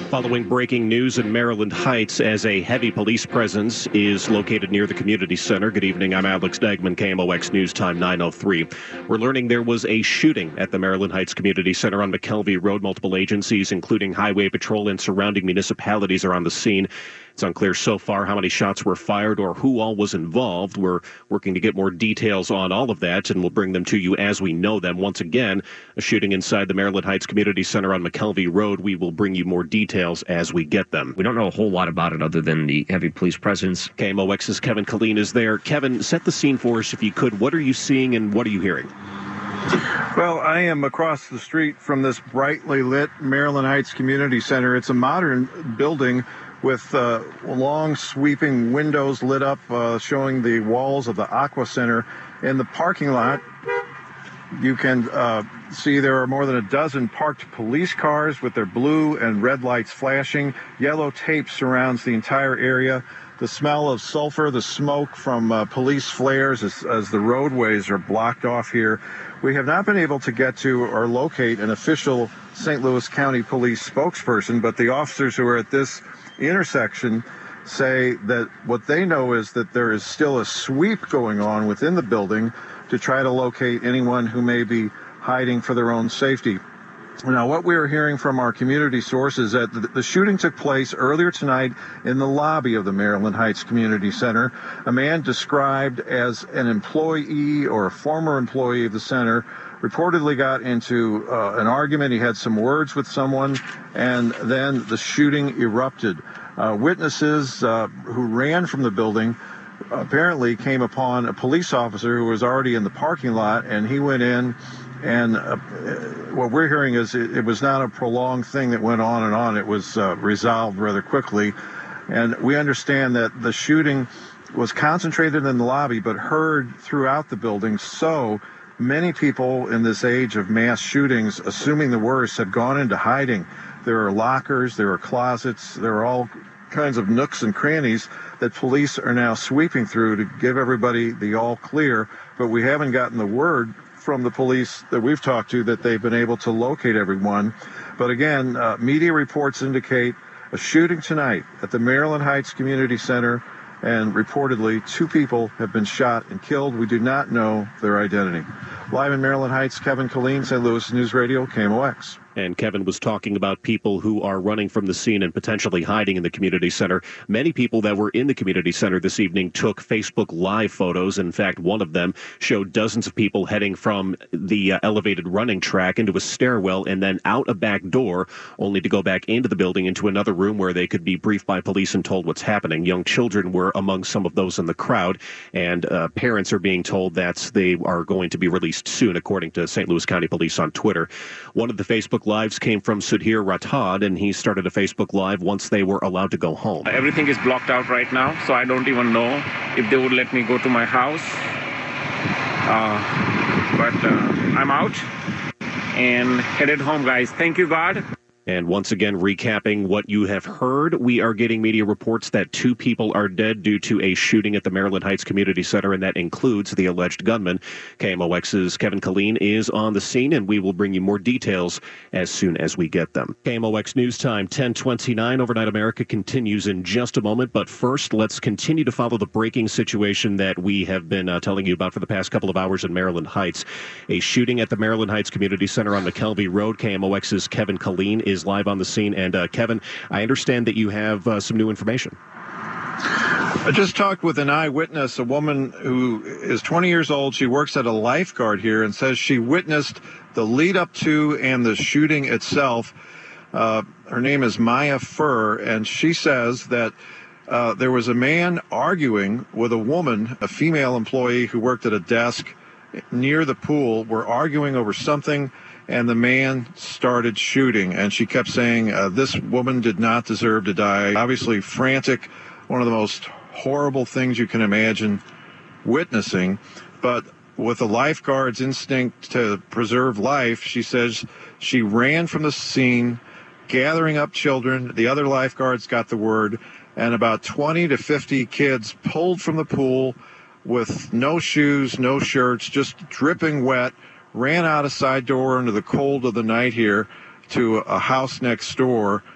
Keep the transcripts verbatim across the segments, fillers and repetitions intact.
Following breaking news in Maryland Heights as a heavy police presence is located near the community center. Good evening, I'm Alex Degman, K M O X News Time nine oh three. We're learning there was a shooting at the Maryland Heights Community Center on McKelvey Road. Multiple agencies, including Highway Patrol and surrounding municipalities, are on the scene. It's unclear so far how many shots were fired or who all was involved. We're working to get more details on all of that, and we'll bring them to you as we know them. Once again, a shooting inside the Maryland Heights Community Center on McKelvey Road. We will bring you more details as we get them. We don't know a whole lot about it other than the heavy police presence. K M O X's Kevin Killeen is there. Kevin, set the scene for us if you could. What are you seeing and what are you hearing? Well, I am across the street from this brightly lit Maryland Heights Community Center. It's a modern building with uh, long sweeping windows lit up, uh, showing the walls of the Aqua Center. In the parking lot, you can uh, see there are more than a dozen parked police cars with their blue and red lights flashing. Yellow tape surrounds the entire area. The smell of sulfur, the smoke from uh, police flares as, as the roadways are blocked off here. We have not been able to get to or locate an official Saint Louis County Police spokesperson, but the officers who are at this intersection say that what they know is that there is still a sweep going on within the building to try to locate anyone who may be hiding for their own safety. Now, what we are hearing from our community sources is that the, the shooting took place earlier tonight in the lobby of the Maryland Heights Community Center. A man described as an employee or a former employee of the center reportedly got into uh, an argument. He had some words with someone, and then the shooting erupted. Uh, witnesses uh, who ran from the building apparently came upon a police officer who was already in the parking lot, and he went in. And uh, what we're hearing is it, it was not a prolonged thing that went on and on. It was uh, resolved rather quickly. And we understand that the shooting was concentrated in the lobby but heard throughout the building. So many people in this age of mass shootings, assuming the worst, have gone into hiding. There are lockers, there are closets, there are all kinds of nooks and crannies that police are now sweeping through to give everybody the all clear. But we haven't gotten the word from the police that we've talked to that they've been able to locate everyone. But again, uh, media reports indicate a shooting tonight at the Maryland Heights Community Center, and reportedly two people have been shot and killed. We do not know their identity. Live in Maryland Heights, Kevin Killeen, Saint Louis News Radio, K M O X. And Kevin was talking about people who are running from the scene and potentially hiding in the community center. Many people that were in the community center this evening took Facebook Live photos. In fact, one of them showed dozens of people heading from the uh, elevated running track into a stairwell and then out a back door, only to go back into the building into another room where they could be briefed by police and told what's happening. Young children were among some of those in the crowd, and uh, parents are being told that they are going to be released soon, according to Saint Louis County Police on Twitter. One of the Facebook Lives came from Sudhir Rathod, and he started a Facebook Live once they were allowed to go home. Everything is blocked out right now, so I don't even know if they would let me go to my house. Uh, but uh, I'm out and headed home, guys. Thank you, God. And once again, recapping what you have heard, we are getting media reports that two people are dead due to a shooting at the Maryland Heights Community Center, and that includes the alleged gunman. K M O X's Kevin Killeen is on the scene, and we will bring you more details as soon as we get them. K M O X News Time, ten twenty-nine. Overnight America continues in just a moment, but first, let's continue to follow the breaking situation that we have been uh, telling you about for the past couple of hours in Maryland Heights. A shooting at the Maryland Heights Community Center on McKelvey Road. K M O X's Kevin Killeen is live on the scene. And uh, Kevin, I understand that you have uh, some new information. I just talked with an eyewitness, a woman who is twenty years old. She works at a lifeguard here and says she witnessed the lead up to and the shooting itself. Uh, her name is Maya Furr, and she says that uh, there was a man arguing with a woman, a female employee who worked at a desk near the pool, were arguing over something, and the man started shooting. And she kept saying, uh, this woman did not deserve to die. Obviously frantic, one of the most horrible things you can imagine witnessing. But with the lifeguard's instinct to preserve life, she says she ran from the scene, gathering up children. The other lifeguards got the word, and about twenty to fifty kids pulled from the pool with no shoes, no shirts, just dripping wet, ran out a side door into the cold of the night here to a house next door.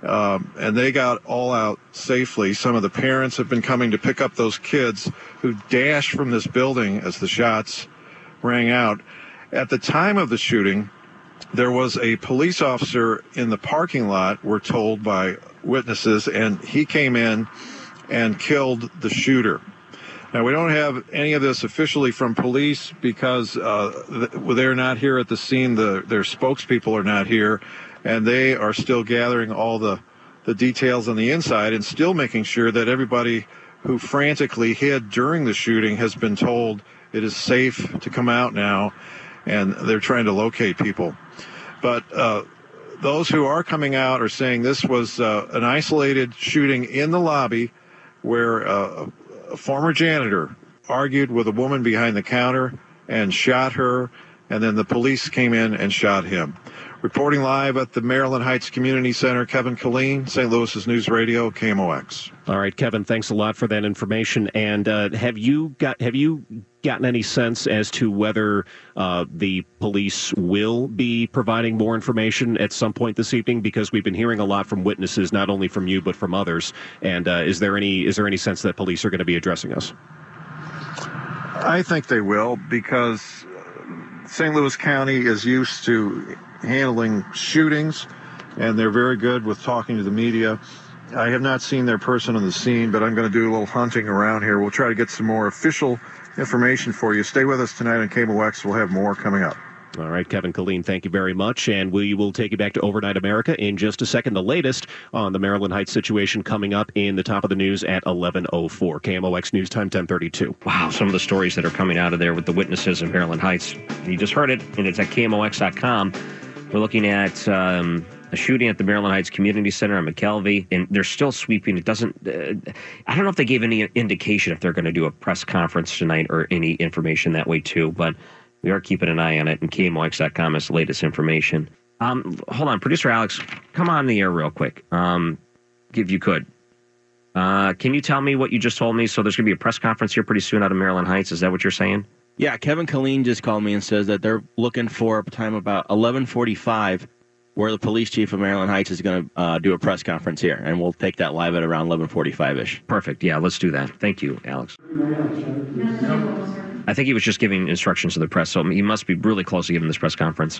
Um, and they got all out safely. Some of the parents have been coming to pick up those kids who dashed from this building as the shots rang out. At the time of the shooting, there was a police officer in the parking lot, we're told by witnesses, and he came in and killed the shooter. Now, we don't have any of this officially from police because uh, they're not here at the scene. The, their spokespeople are not here, and they are still gathering all the, the details on the inside and still making sure that everybody who frantically hid during the shooting has been told it is safe to come out now, and they're trying to locate people. But uh, those who are coming out are saying this was uh, an isolated shooting in the lobby where uh, a former janitor argued with a woman behind the counter and shot her, and then the police came in and shot him. Reporting live at the Maryland Heights Community Center, Kevin Killeen, Saint Louis's News Radio, K M O X. All right, Kevin, thanks a lot for that information. And uh, have you got have you gotten any sense as to whether uh, the police will be providing more information at some point this evening? Because we've been hearing a lot from witnesses, not only from you but from others. And uh, is there any is there any sense that police are going to be addressing us? I think they will, because Saint Louis County is used to handling shootings, and they're very good with talking to the media. I have not seen their person on the scene, but I'm going to do a little hunting around here. We'll try to get some more official information for you. Stay with us tonight on K M O X. We'll have more coming up. All right, Kevin Killeen, thank you very much. And we will take you back to Overnight America in just a second. The latest on the Maryland Heights situation coming up in the top of the news at eleven oh four. K M O X News Time, ten thirty-two. Wow, some of the stories that are coming out of there with the witnesses in Maryland Heights. You just heard it, and it's at K M O X dot com. We're looking at um, a shooting at the Maryland Heights Community Center on McKelvey, and they're still sweeping. It doesn't, uh, I don't know if they gave any indication if they're going to do a press conference tonight or any information that way too, but we are keeping an eye on it, and K M O X dot com is the latest information. Um, hold on, Producer Alex, come on the air real quick, um, if you could. Uh, can you tell me what you just told me? So there's going to be a press conference here pretty soon out of Maryland Heights. Is that what you're saying? Yeah, Kevin Killeen just called me and says that they're looking for a time about eleven forty-five where the police chief of Maryland Heights is going to uh, do a press conference here, and we'll take that live at around eleven forty-five-ish. Perfect. Yeah, let's do that. Thank you, Alex. I think he was just giving instructions to the press, so he must be really close to giving this press conference.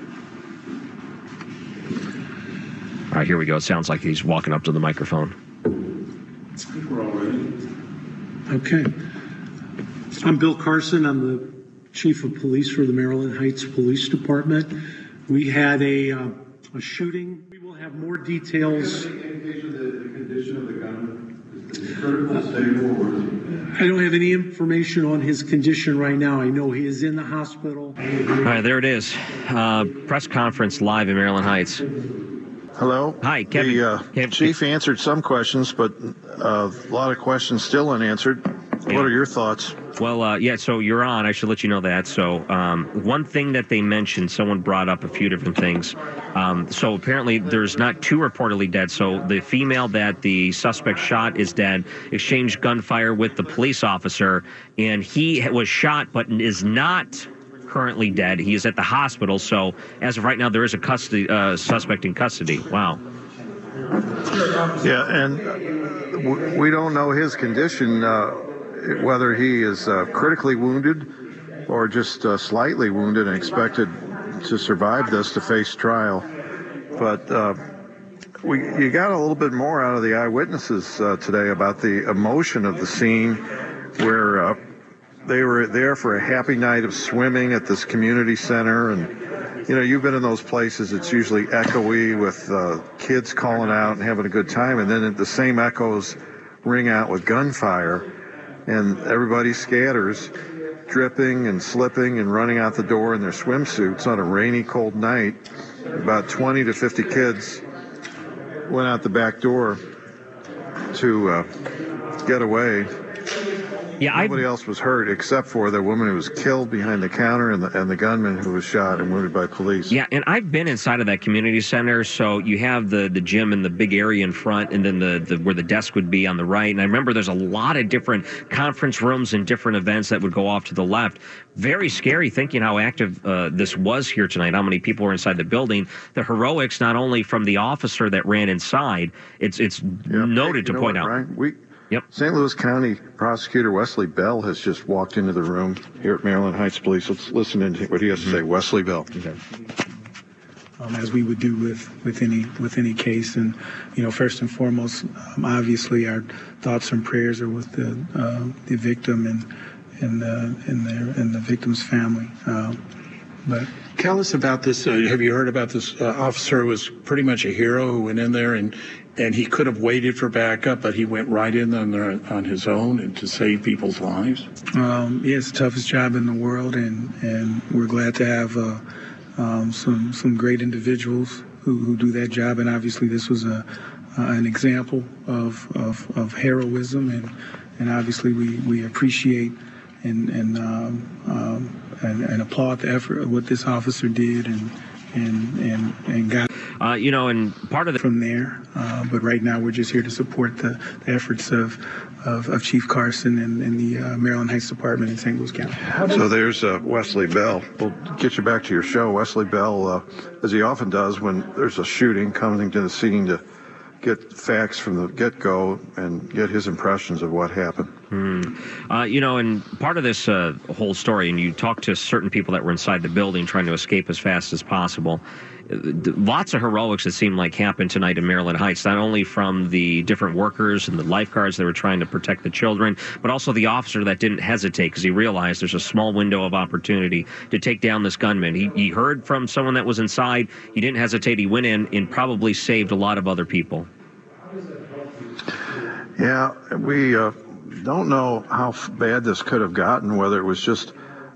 All right, here we go. It sounds like he's walking up to the microphone. I think we're all ready. Okay. I'm Bill Carson. I'm the Chief of Police for the Maryland Heights Police Department. We had a, uh, a shooting. We will have more details. Any indication of the condition of the gunman? Is it critical, stable, or is it... I don't have any information on his condition right now. I know he is in the hospital. All right, there it is. Uh, press conference live in Maryland Heights. Hello. Hi, Kevin. The uh, Kevin. chief answered some questions, but uh, a lot of questions still unanswered. Yeah. What are your thoughts? Well, uh, yeah, so you're on. I should let you know that. So um, one thing that they mentioned, someone brought up a few different things. Um, so apparently there's not two reportedly dead. So the female that the suspect shot is dead, exchanged gunfire with the police officer, and he was shot but is not currently dead. He is at the hospital. So as of right now, there is a custody uh, suspect in custody. Wow. Yeah, and we don't know his condition, uh, whether he is uh, critically wounded or just uh, slightly wounded and expected to survive this to face trial. But uh, we you got a little bit more out of the eyewitnesses uh, today about the emotion of the scene, where uh, they were there for a happy night of swimming at this community center. And, you know, you've been in those places, it's usually echoey with uh, kids calling out and having a good time. And then the same echoes ring out with gunfire. And everybody scatters, dripping and slipping and running out the door in their swimsuits on a rainy, cold night. About twenty to fifty kids went out the back door to uh, get away. Yeah, Nobody I, else was hurt except for the woman who was killed behind the counter and the, and the gunman who was shot and wounded by police. Yeah, and I've been inside of that community center. So you have the, the gym and the big area in front, and then the, the where the desk would be on the right. And I remember there's a lot of different conference rooms and different events that would go off to the left. Very scary thinking how active uh, this was here tonight, how many people were inside the building. The heroics, not only from the officer that ran inside, it's it's Yep. noted Hey, to you know point what, out. Brian? We, Yep. Saint Louis County Prosecutor Wesley Bell has just walked into the room here at Maryland Heights Police. Let's listen to what he has to say. Wesley Bell. Okay. Um, as we would do with, with any with any case, and you know, first and foremost, um, obviously our thoughts and prayers are with the uh, the victim and and uh, and their and the victim's family. Um, but Tell us about this. Uh, have you heard about this uh, officer who was pretty much a hero who went in there and and he could have waited for backup, but he went right in on there on his own and to save people's lives? um, yeah, it's the toughest job in the world, and and we're glad to have uh, um, some some great individuals who, who do that job. And obviously, this was a uh, an example of, of of heroism, and and obviously we we appreciate and and um, um, and, and applaud the effort of what this officer did, and and and and got Uh, you know, and part of the from there. Uh, but right now, we're just here to support the, the efforts of, of of Chief Carson and, and the uh, Maryland Heights Department in Saint Louis County. So there's uh, Wesley Bell. We'll get you back to your show. Wesley Bell, uh, as he often does when there's a shooting, coming to the scene to get facts from the get-go and get his impressions of what happened. Hmm. Uh, you know, and part of this uh, whole story, and you talk to certain people that were inside the building trying to escape as fast as possible. Lots of heroics, it seemed like, happened tonight in Maryland Heights, not only from the different workers and the lifeguards that were trying to protect the children, but also the officer that didn't hesitate because he realized there's a small window of opportunity to take down this gunman. He, he heard from someone that was inside. He didn't hesitate. He went in and probably saved a lot of other people. Yeah, we uh, don't know how bad this could have gotten, whether it was just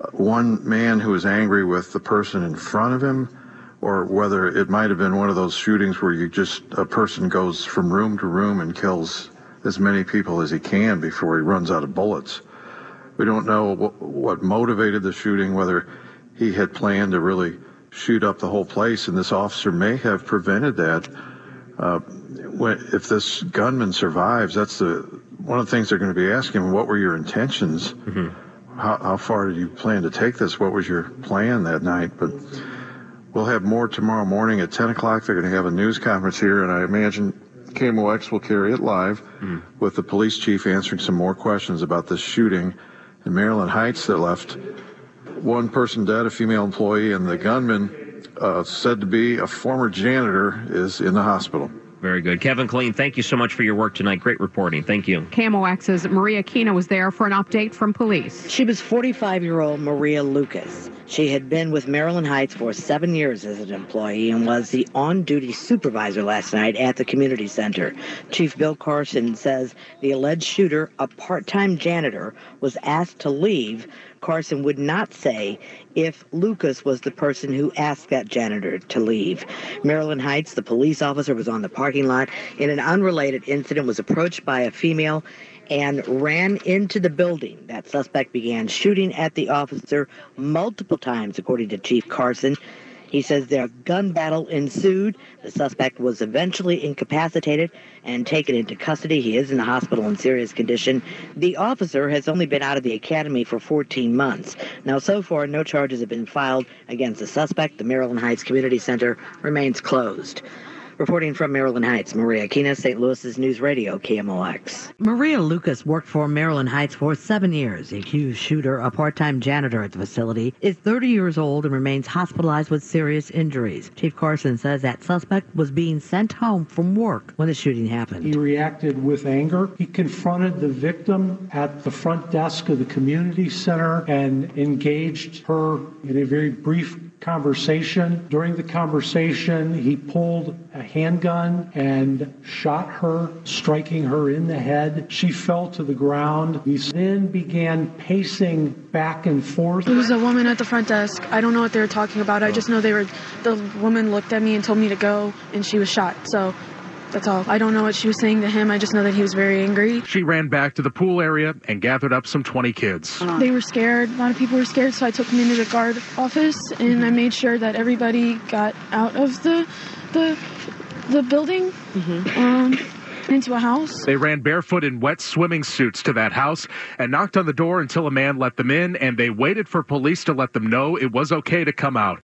one man who was angry with the person in front of him, or whether it might have been one of those shootings where you just, a person goes from room to room and kills as many people as he can before he runs out of bullets. We don't know what, what motivated the shooting, whether he had planned to really shoot up the whole place, and this officer may have prevented that. Uh, when, if this gunman survives, that's the one of the things they're going to be asking him, what were your intentions? Mm-hmm. How, how far did you plan to take this? What was your plan that night? But we'll have more tomorrow morning at ten o'clock. They're going to have a news conference here, and I imagine K M O X will carry it live mm. with the police chief answering some more questions about this shooting in Maryland Heights that left one person dead, a female employee, and the gunman, uh, said to be a former janitor, is in the hospital. Very good. Kevin Killeen, thank you so much for your work tonight. Great reporting. Thank you. K M O X's Maria Kina was there for an update from police. She was forty-five-year-old Maria Lucas. She had been with Maryland Heights for seven years as an employee and was the on-duty supervisor last night at the community center. Chief Bill Carson says the alleged shooter, a part-time janitor, was asked to leave. Carson would not say if Lucas was the person who asked that janitor to leave. Maryland Heights, the police officer was on the parking lot in an unrelated incident, was approached by a female and ran into the building. That suspect began shooting at the officer multiple times, according to Chief Carson. He says their gun battle ensued. The suspect was eventually incapacitated and taken into custody. He is in the hospital in serious condition. The officer has only been out of the academy for fourteen months. Now, so far, no charges have been filed against the suspect. The Maryland Heights Community Center remains closed. Reporting from Maryland Heights, Maria Kina, Saint Louis's News Radio, K M O X. Maria Lucas worked for Maryland Heights for seven years. The accused shooter, a part-time janitor at the facility, is thirty years old and remains hospitalized with serious injuries. Chief Carson says that suspect was being sent home from work when the shooting happened. He reacted with anger. He confronted the victim at the front desk of the community center and engaged her in a very brief conversation. During the conversation, he pulled a handgun and shot her, striking her in the head. She fell to the ground. He then began pacing back and forth. It was a woman at the front desk. I don't know what they were talking about. I just know they were, the woman looked at me and told me to go, and she was shot. So That's all. I don't know what she was saying to him. I just know that he was very angry. She ran back to the pool area and gathered up some twenty kids. They were scared. A lot of people were scared, so I took them into the guard office, and I made sure that everybody got out of the the the building. Mm-hmm. Um, into a house. They ran barefoot in wet swimming suits to that house and knocked on the door until a man let them in, and they waited for police to let them know it was okay to come out.